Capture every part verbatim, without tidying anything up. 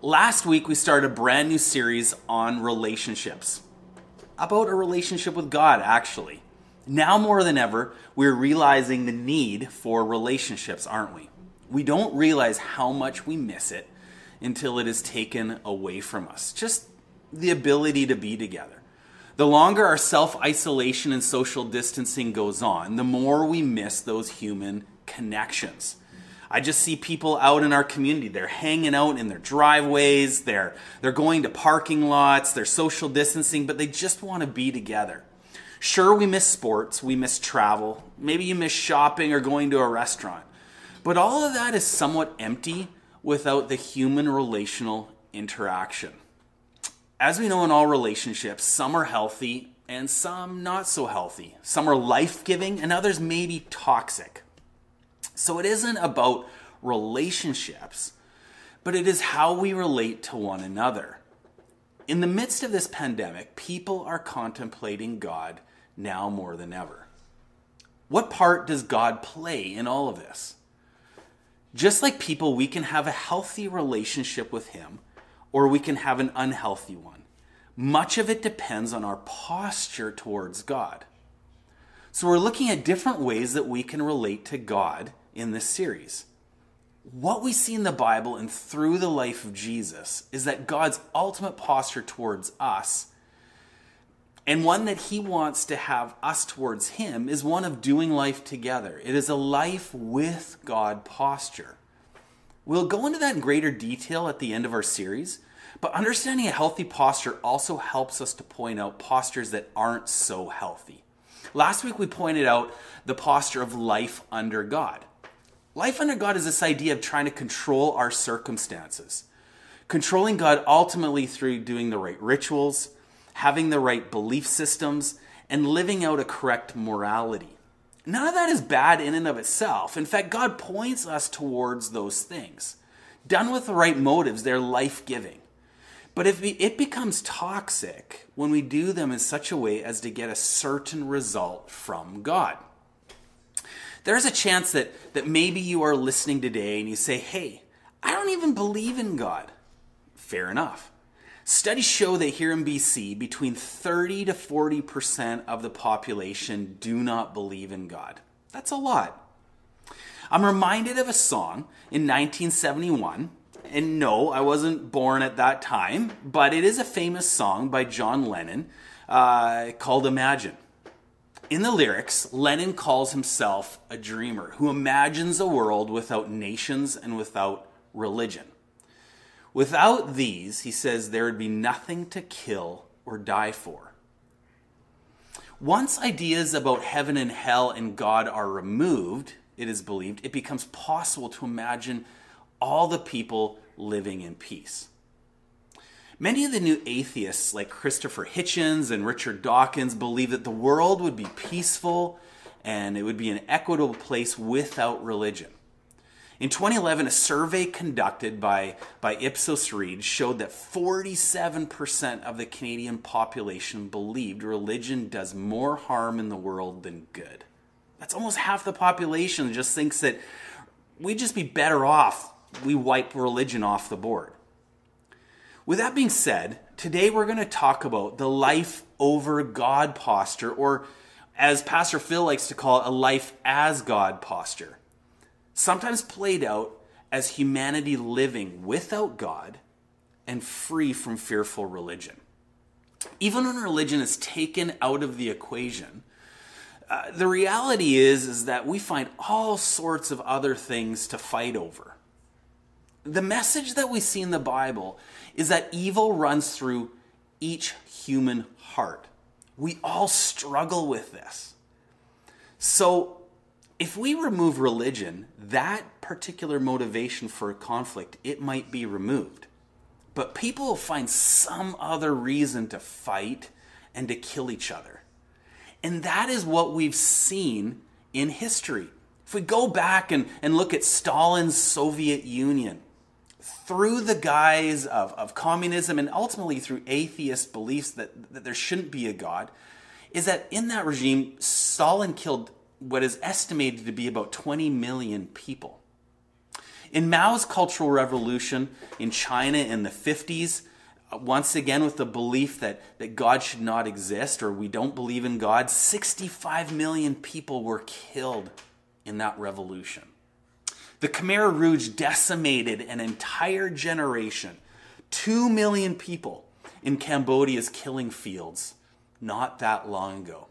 Last week, we started a brand new series on relationships. About a relationship with God, actually. Now more than ever, we're realizing the need for relationships, aren't we? We don't realize how much we miss it until it is taken away from us. Just the ability to be together. The longer our self-isolation and social distancing goes on, the more we miss those human connections. I just see people out in our community. They're hanging out in their driveways. They're, they're going to parking lots. They're social distancing, but they just want to be together. Sure, we miss sports. We miss travel. Maybe you miss shopping or going to a restaurant. But all of that is somewhat empty without the human relational interaction. As we know in all relationships, some are healthy and some not so healthy. Some are life-giving and others may be toxic. So it isn't about relationships, but it is how we relate to one another. In the midst of this pandemic, people are contemplating God now more than ever. What part does God play in all of this? Just like people, we can have a healthy relationship with Him, or we can have an unhealthy one. Much of it depends on our posture towards God. So we're looking at different ways that we can relate to God in this series. What we see in the Bible and through the life of Jesus is that God's ultimate posture towards us, and one that He wants to have us towards Him, is one of doing life together. It is a life with God posture. We'll go into that in greater detail at the end of our series, but understanding a healthy posture also helps us to point out postures that aren't so healthy. Last week we pointed out the posture of life under God. Life under God is this idea of trying to control our circumstances. Controlling God ultimately through doing the right rituals, having the right belief systems, and living out a correct morality. None of that is bad in and of itself. In fact, God points us towards those things. Done with the right motives, they're life-giving. But if it becomes toxic when we do them in such a way as to get a certain result from God. There's a chance that, that maybe you are listening today and you say, hey, I don't even believe in God. Fair enough. Studies show that here in B C, between thirty to forty percent of the population do not believe in God. That's a lot. I'm reminded of a song in nineteen seventy-one. And no, I wasn't born at that time, but it is a famous song by John Lennon uh, called Imagine. In the lyrics, Lennon calls himself a dreamer who imagines a world without nations and without religion. Without these, he says, there would be nothing to kill or die for. Once ideas about heaven and hell and God are removed, it is believed, it becomes possible to imagine all the people living in peace. Many of the new atheists like Christopher Hitchens and Richard Dawkins believe that the world would be peaceful and it would be an equitable place without religion. In twenty eleven, a survey conducted by, by Ipsos Reid showed that forty-seven percent of the Canadian population believed religion does more harm in the world than good. That's almost half the population that just thinks that we'd just be better off we wipe religion off the board. With that being said, today we're going to talk about the life over God posture, or as Pastor Phil likes to call it, a life as God posture. Sometimes played out as humanity living without God and free from fearful religion. Even when religion is taken out of the equation, uh, the reality is, is that we find all sorts of other things to fight over. The message that we see in the Bible is that evil runs through each human heart. We all struggle with this. So if we remove religion, that particular motivation for a conflict, it might be removed. But people will find some other reason to fight and to kill each other. And that is what we've seen in history. If we go back and, and look at Stalin's Soviet Union, through the guise of, of communism and ultimately through atheist beliefs that, that there shouldn't be a God, is that in that regime, Stalin killed what is estimated to be about twenty million people. In Mao's Cultural Revolution in China in the fifties, once again with the belief that, that God should not exist, or we don't believe in God, sixty-five million people were killed in that revolution. The Khmer Rouge decimated an entire generation, two million people in Cambodia's killing fields not that long ago.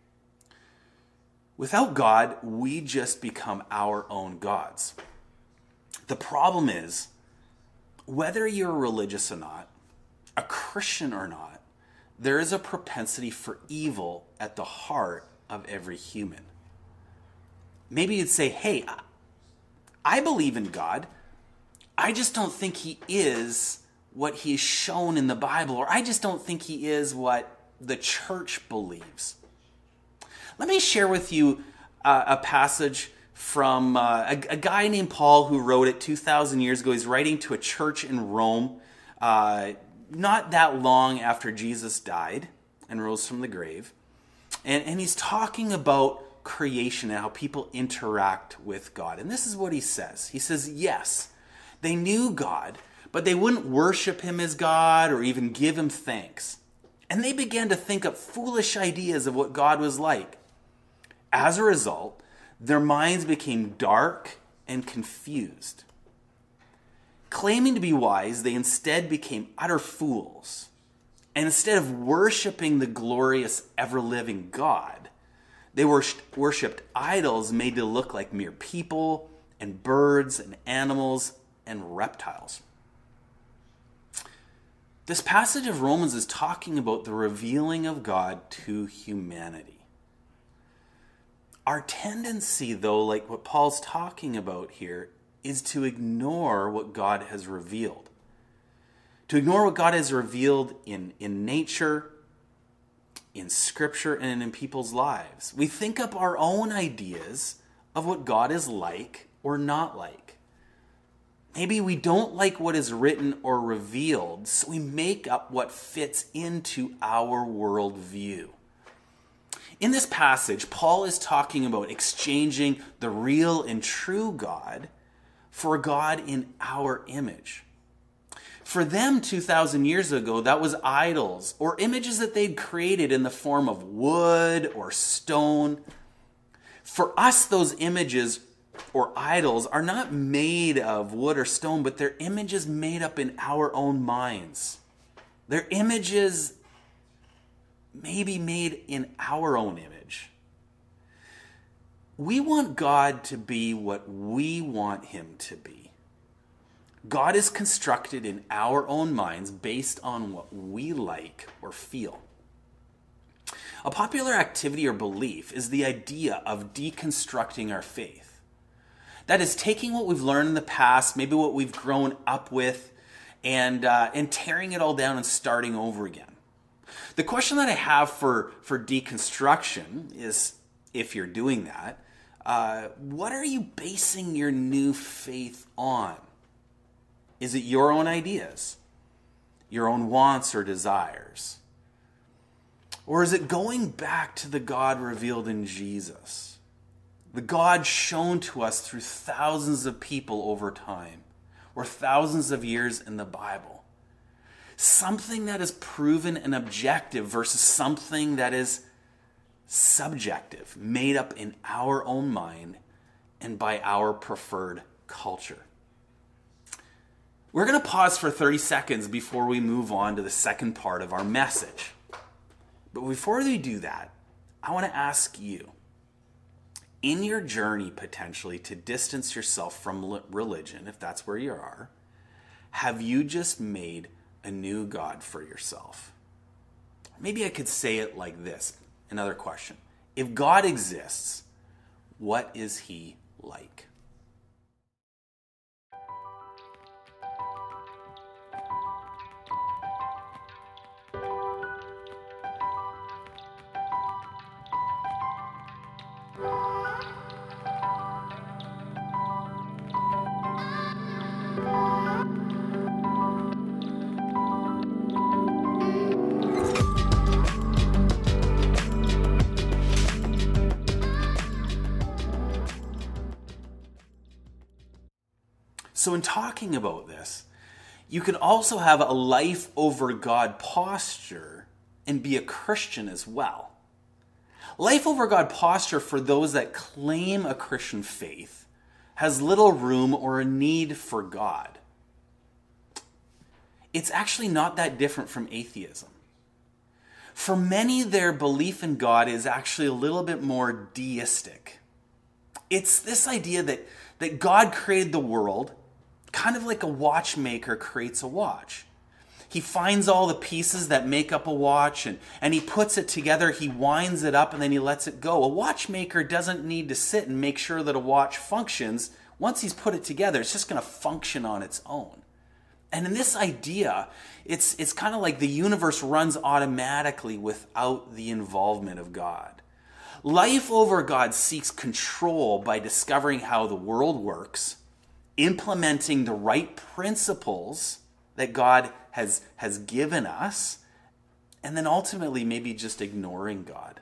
Without God, we just become our own gods. The problem is, whether you're religious or not, a Christian or not, there is a propensity for evil at the heart of every human. Maybe you'd say, hey, I believe in God. I just don't think he is what he's shown in the Bible, or I just don't think he is what the church believes. Let me share with you uh, a passage from uh, a, a guy named Paul who wrote it two thousand years ago. He's writing to a church in Rome, uh, not that long after Jesus died and rose from the grave. And, and he's talking about creation and how people interact with God. And this is what he says. He says, yes, they knew God, but they wouldn't worship him as God or even give him thanks. And they began to think up foolish ideas of what God was like. As a result, their minds became dark and confused. Claiming to be wise, they instead became utter fools. And instead of worshiping the glorious, ever-living God, they worshipped idols made to look like mere people and birds and animals and reptiles. This passage of Romans is talking about the revealing of God to humanity. Our tendency, though, like what Paul's talking about here, is to ignore what God has revealed. To ignore what God has revealed in, in nature, in Scripture, and in people's lives. We think up our own ideas of what God is like or not like. Maybe we don't like what is written or revealed, so we make up what fits into our worldview. In this passage, Paul is talking about exchanging the real and true God for a God in our image. For them two thousand years ago, that was idols or images that they'd created in the form of wood or stone. For us, those images or idols are not made of wood or stone, but they're images made up in our own minds. They're images maybe made in our own image. We want God to be what we want him to be. God is constructed in our own minds based on what we like or feel. A popular activity or belief is the idea of deconstructing our faith. That is taking what we've learned in the past, maybe what we've grown up with, and uh, and tearing it all down and starting over again. The question that I have for, for deconstruction is, if you're doing that, uh, what are you basing your new faith on? Is it your own ideas, your own wants or desires? Or is it going back to the God revealed in Jesus? The God shown to us through thousands of people over time, or thousands of years in the Bible. Something that is proven and objective versus something that is subjective, made up in our own mind and by our preferred culture. We're going to pause for thirty seconds before we move on to the second part of our message. But before we do that, I want to ask you, in your journey potentially to distance yourself from religion, if that's where you are, have you just made a new God for yourself? Maybe I could say it like this. Another question. If God exists, what is he like? So in talking about this, you can also have a life over God posture and be a Christian as well. Life over God posture for those that claim a Christian faith has little room or a need for God. It's actually not that different from atheism. For many, their belief in God is actually a little bit more deistic. It's this idea that, that God created the world kind of like a watchmaker creates a watch. He finds all the pieces that make up a watch and, and he puts it together, he winds it up, and then he lets it go. A watchmaker doesn't need to sit and make sure that a watch functions. Once he's put it together, it's just going to function on its own. And in this idea, it's, it's kind of like the universe runs automatically without the involvement of God. Life over God seeks control by discovering how the world works, implementing the right principles that God has, has given us, and then ultimately maybe just ignoring God.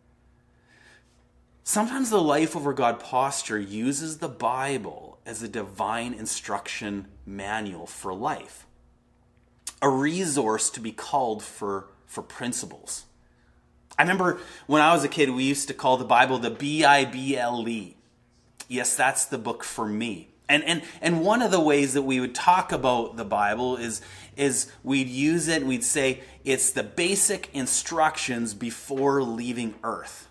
Sometimes the life over God posture uses the Bible as a divine instruction manual for life, a resource to be called for, for principles. I remember when I was a kid, we used to call the Bible the B I B L E. Yes, that's the book for me. And, and and one of the ways that we would talk about the Bible is, is we'd use it and we'd say it's the basic instructions before leaving earth.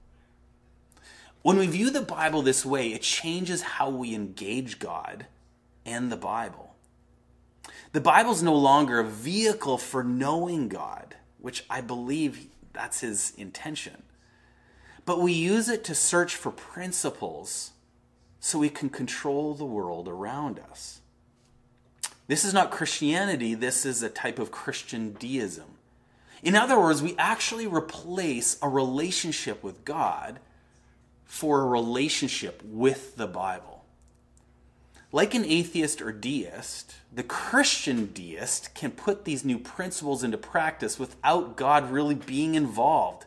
When we view the Bible this way, it changes how we engage God and the Bible. The Bible's no longer a vehicle for knowing God, which I believe that's his intention. But we use it to search for principles so we can control the world around us. This is not Christianity, this is a type of Christian deism. In other words, we actually replace a relationship with God for a relationship with the Bible. Like an atheist or deist, the Christian deist can put these new principles into practice without God really being involved.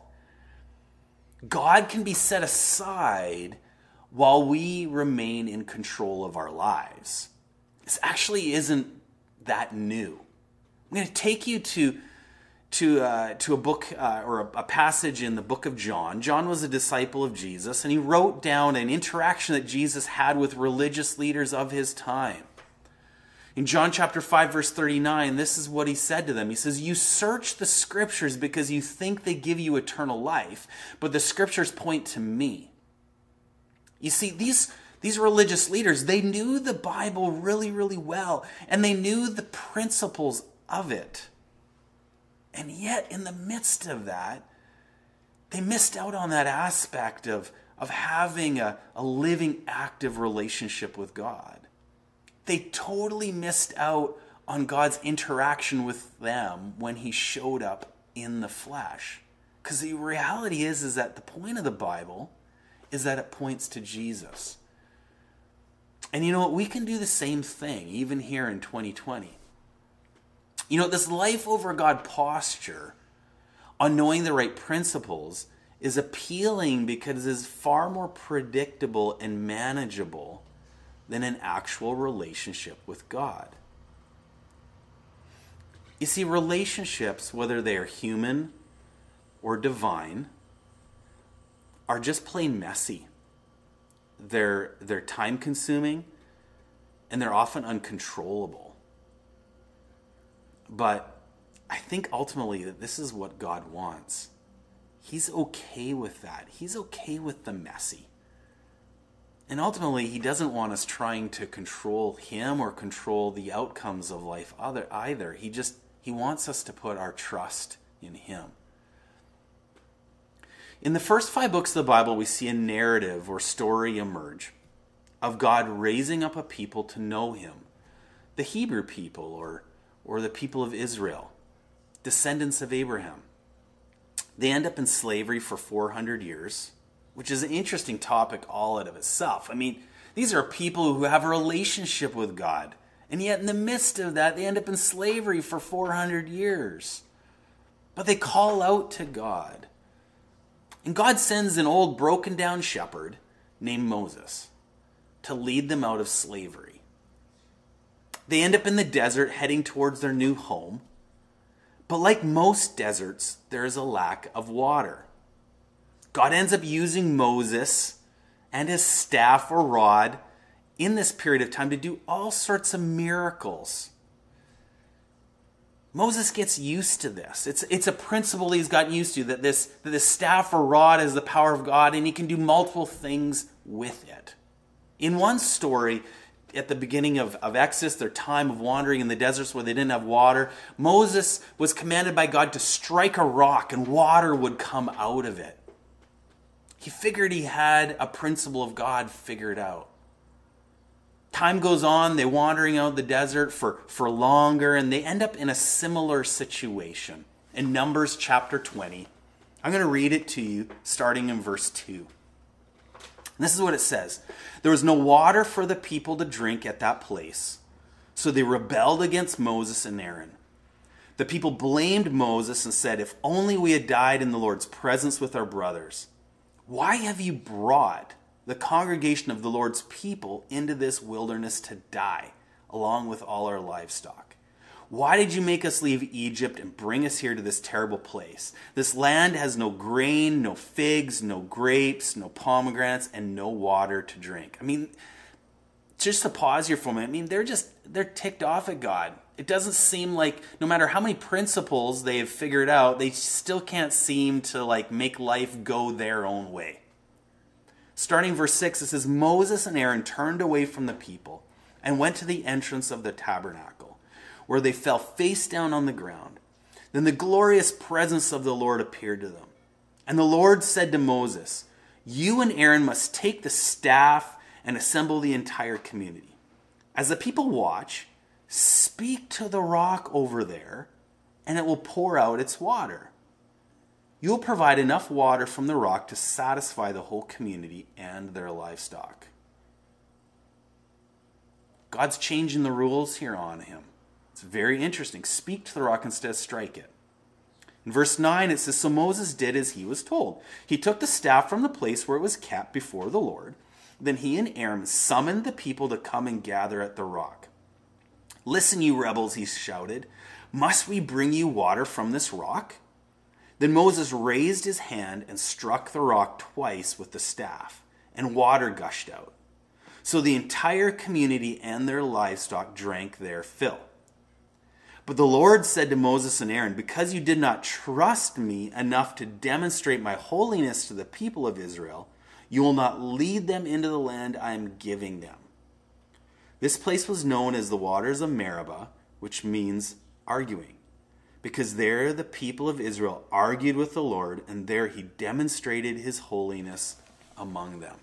God can be set aside while we remain in control of our lives. This actually isn't that new. I'm going to take you to, to, uh, to a book uh, or a, a passage in the book of John. John was a disciple of Jesus, and he wrote down an interaction that Jesus had with religious leaders of his time. In John chapter five, verse thirty-nine, this is what he said to them. He says, "You search the scriptures because you think they give you eternal life, but the scriptures point to me." You see, these, these religious leaders, they knew the Bible really, really well, and they knew the principles of it. And yet, in the midst of that, they missed out on that aspect of, of having a, a living, active relationship with God. They totally missed out on God's interaction with them when he showed up in the flesh. Because the reality is, is that the point of the Bible is that it points to Jesus. And you know what? We can do the same thing even here in twenty twenty. You know, this life over God posture on knowing the right principles is appealing because it is far more predictable and manageable than an actual relationship with God. You see, relationships, whether they are human or divine, are just plain messy. They're, they're time-consuming, and they're often uncontrollable. But I think ultimately that this is what God wants. He's okay with that. He's okay with the messy. And ultimately, he doesn't want us trying to control him or control the outcomes of life other, either. He just, he wants us to put our trust in him. In the first five books of the Bible, we see a narrative or story emerge of God raising up a people to know him. The Hebrew people or, or the people of Israel, descendants of Abraham. They end up in slavery for four hundred years, which is an interesting topic all out of itself. I mean, these are people who have a relationship with God, and yet in the midst of that, they end up in slavery for four hundred years. But they call out to God. And God sends an old broken down shepherd named Moses to lead them out of slavery. They end up in the desert heading towards their new home. But like most deserts, there is a lack of water. God ends up using Moses and his staff or rod in this period of time to do all sorts of miracles. Moses gets used to this. It's, it's a principle he's gotten used to, that this, that this staff or rod is the power of God, and he can do multiple things with it. In one story, at the beginning of, of Exodus, their time of wandering in the deserts where they didn't have water, Moses was commanded by God to strike a rock and water would come out of it. He figured he had a principle of God figured out. Time goes on, they're wandering out the desert for, for longer, and they end up in a similar situation. In Numbers chapter twenty, I'm going to read it to you starting in verse two. And this is what it says. There was no water for the people to drink at that place, so they rebelled against Moses and Aaron. The people blamed Moses and said, "If only we had died in the Lord's presence with our brothers. Why have you brought the congregation of the Lord's people into this wilderness to die, along with all our livestock? Why did you make us leave Egypt and bring us here to this terrible place? This land has no grain, no figs, no grapes, no pomegranates, and no water to drink." I mean, just to pause here for a minute, I mean, they're just, they're ticked off at God. It doesn't seem like, no matter how many principles they have figured out, they still can't seem to like make life go their own way. Starting verse six, it says, Moses and Aaron turned away from the people and went to the entrance of the tabernacle, where they fell face down on the ground. Then the glorious presence of the Lord appeared to them. And the Lord said to Moses, "You and Aaron must take the staff and assemble the entire community. As the people watch, speak to the rock over there, and it will pour out its water. You will provide enough water from the rock to satisfy the whole community and their livestock." God's changing the rules here on him. It's very interesting. Speak to the rock instead of strike it. In verse nine, it says, "So Moses did as he was told. He took the staff from the place where it was kept before the Lord. Then he and Aaron summoned the people to come and gather at the rock. 'Listen, you rebels,' he shouted. 'Must we bring you water from this rock?' Then Moses raised his hand and struck the rock twice with the staff, and water gushed out. So the entire community and their livestock drank their fill. But the Lord said to Moses and Aaron, 'Because you did not trust me enough to demonstrate my holiness to the people of Israel, you will not lead them into the land I am giving them.' This place was known as the waters of Meribah, which means arguing, because there the people of Israel argued with the Lord, and there he demonstrated his holiness among them."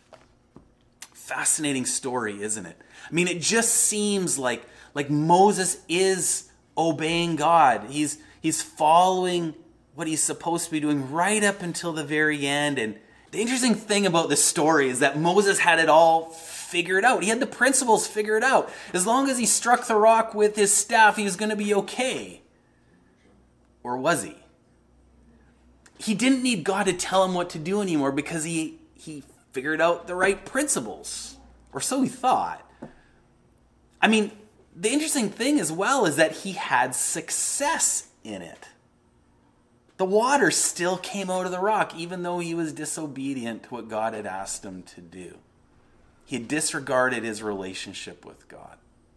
Fascinating story, isn't it? I mean, it just seems like, like Moses is obeying God. He's, he's following what he's supposed to be doing right up until the very end. And the interesting thing about this story is that Moses had it all figured out. He had the principles figured out. As long as he struck the rock with his staff, he was going to be okay. Or was he? He didn't need God to tell him what to do anymore because he, he figured out the right principles. Or so he thought. I mean, the interesting thing as well is that he had success in it. The water still came out of the rock, even though he was disobedient to what God had asked him to do. He had disregarded his relationship with God.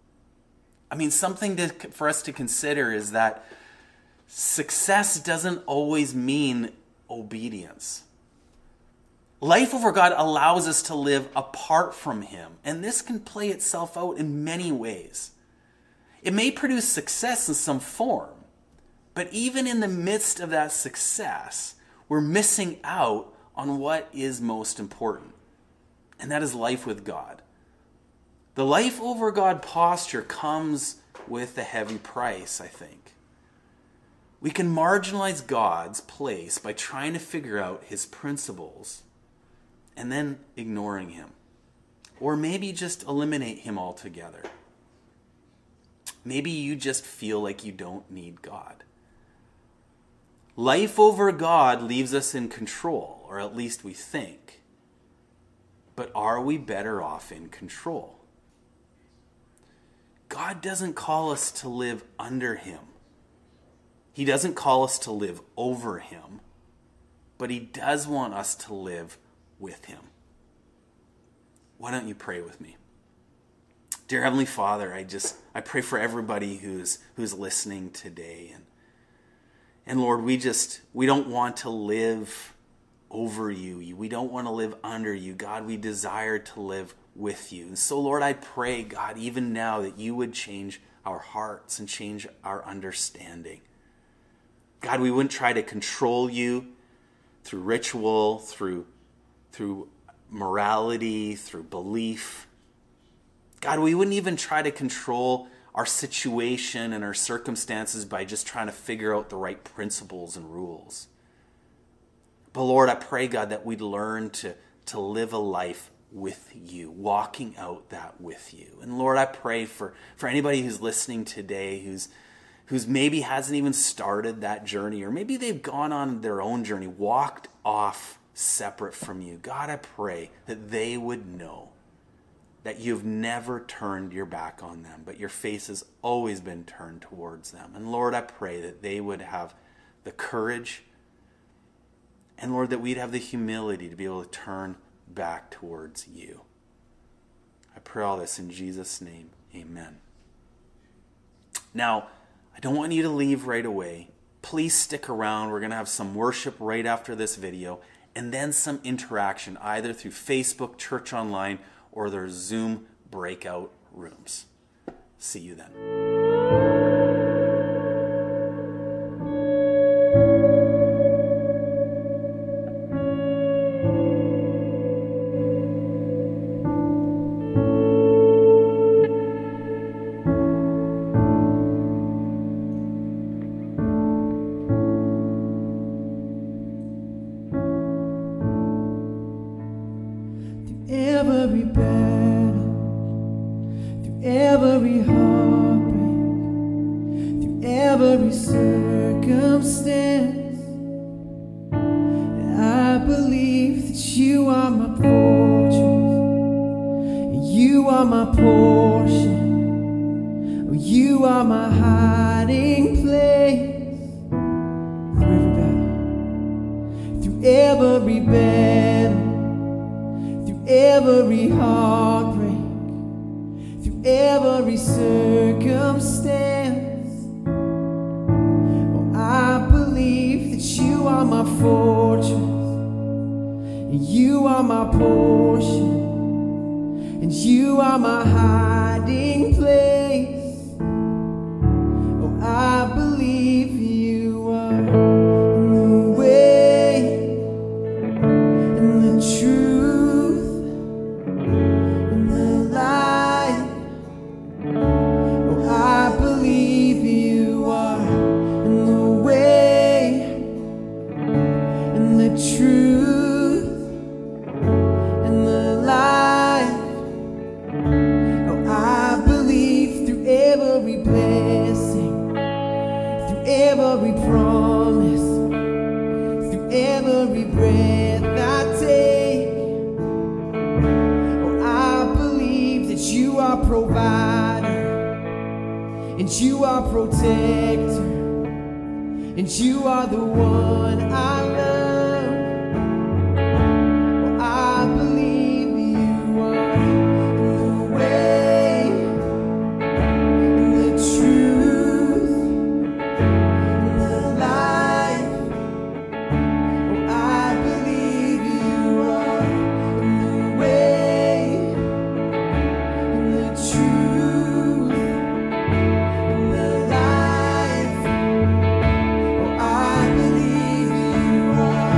I mean, something to, for us to consider is that success doesn't always mean obedience. Life over God allows us to live apart from him, and this can play itself out in many ways. It may produce success in some form, but even in the midst of that success, we're missing out on what is most important, and that is life with God. The life over God posture comes with a heavy price, I think. We can marginalize God's place by trying to figure out his principles and then ignoring him. Or maybe just eliminate him altogether. Maybe you just feel like you don't need God. Life over God leaves us in control, or at least we think. But are we better off in control? God doesn't call us to live under him. He doesn't call us to live over him, but he does want us to live with him. Why don't you pray with me? Dear Heavenly Father, I just, I pray for everybody who's who's listening today. And, and Lord, we just, we don't want to live over you. We don't want to live under you. God, we desire to live with you. And so, Lord, I pray, God, even now that you would change our hearts and change our understanding. God, we wouldn't try to control you through ritual, through, through morality, through belief. God, we wouldn't even try to control our situation and our circumstances by just trying to figure out the right principles and rules. But Lord, I pray, God, that we'd learn to, to live a life with you, walking out that with you. And Lord, I pray for, for anybody who's listening today, who's who's maybe hasn't even started that journey, or maybe they've gone on their own journey, walked off separate from you. God, I pray that they would know that you've never turned your back on them, but your face has always been turned towards them. And Lord, I pray that they would have the courage, and Lord, that we'd have the humility to be able to turn back towards you. I pray all this in Jesus' name. Amen. Now, I don't want you to leave right away. Please stick around. We're going to have some worship right after this video, and then some interaction either through Facebook, Church Online, or their Zoom breakout rooms. See you then. Every battle, through every heartbreak, through every circumstance, I believe that you are my fortress, and you are my portion, oh, you are my hiding place. Through every battle, through every battle, every heartbreak, through every circumstance, oh, I believe that you are my fortress, and you are my portion, and you are my hiding place. Oh, I believe you are the way and the truth. Every promise, through every breath I take, oh, I believe that you are provider, and you are protector, and you are the one I love. Oh, I believe you are the way and the truth. You are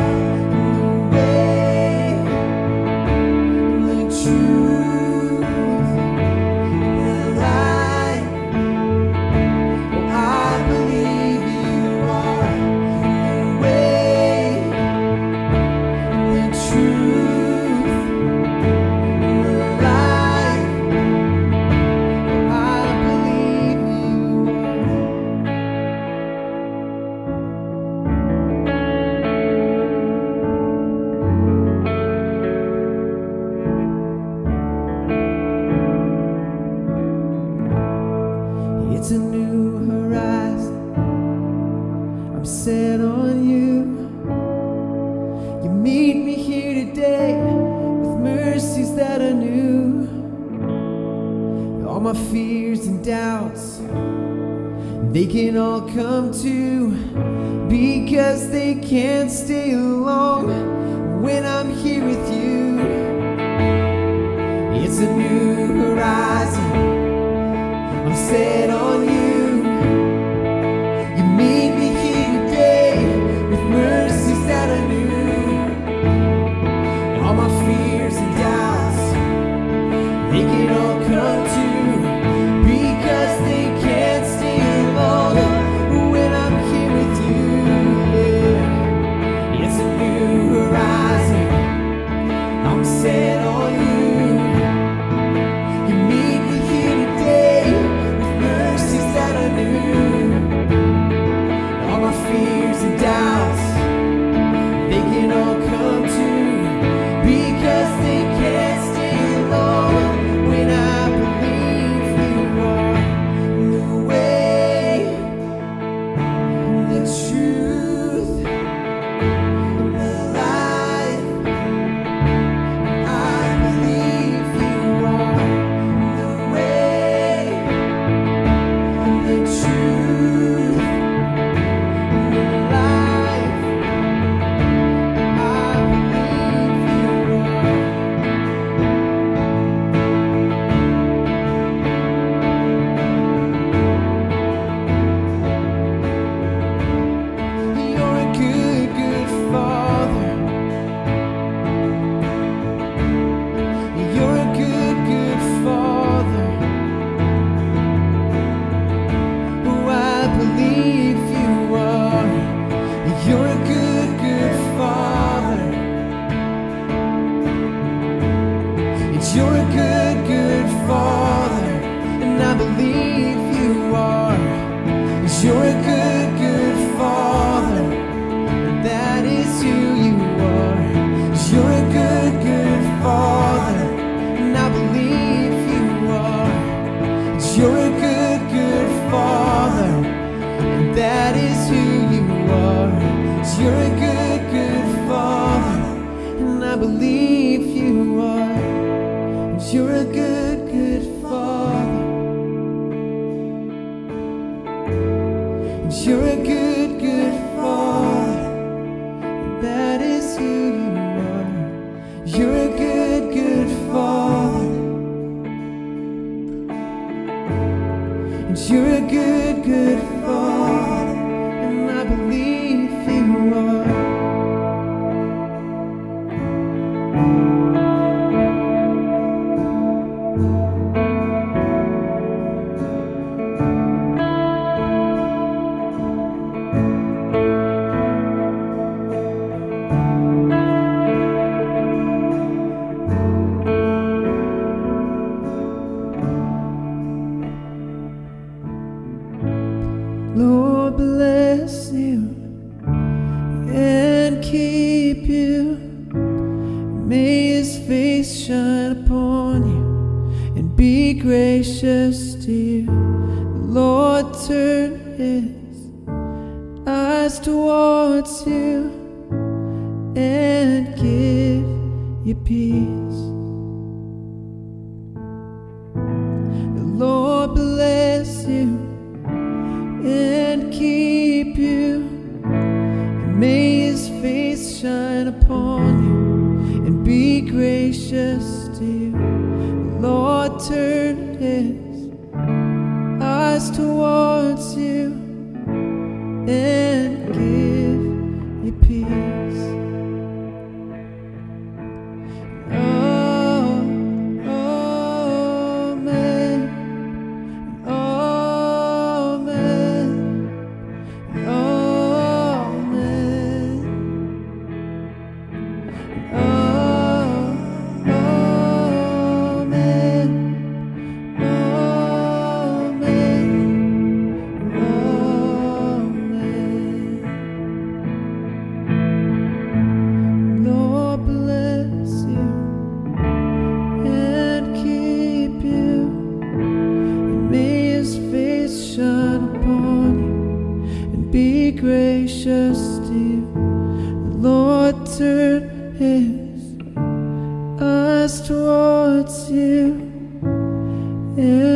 my fears and doubts, they can all come to, because they can't stay long when I'm here with you. It's a new horizon, I'm set on you. You meet me here today with mercies that I knew. All my fears and doubts, they can all come to, because they can't stay long when I'm here with you. Yeah. It's a new horizon, I'm set on you. You meet me here today with mercies that I knew. All my fears and doubts, they can all come to, because they can't stay long when I believe you are the way, the truth, and the life. I believe you are the way, the truth, and the life. I believe you are. You're a good, good Father. You're a good, good Father. Oh, I believe you are. You're a good, good Father. It's you're a good, good Father, and I believe you are. It's you're a good, good Father, and that is who you are. It's you're a good, good Father, and I believe you are. It's you're a good, good Father, and that is who you are. It's you're a good, good Father, and I believe you are. It's you're a good, good Father. It's you're a good, good Father, and that is who you are. You're a good, good Father. And you're a good, good Father, and I believe you are. Lord bless you and keep you. May his face shine upon you and be gracious to you. The Lord turn his eyes towards you and give you peace. The Lord bless you and keep you, and may his face shine upon you and be gracious to you. The Lord turn his eyes towards you and give you peace. Oh, amen. Gracious to you. The Lord turn his eyes towards you and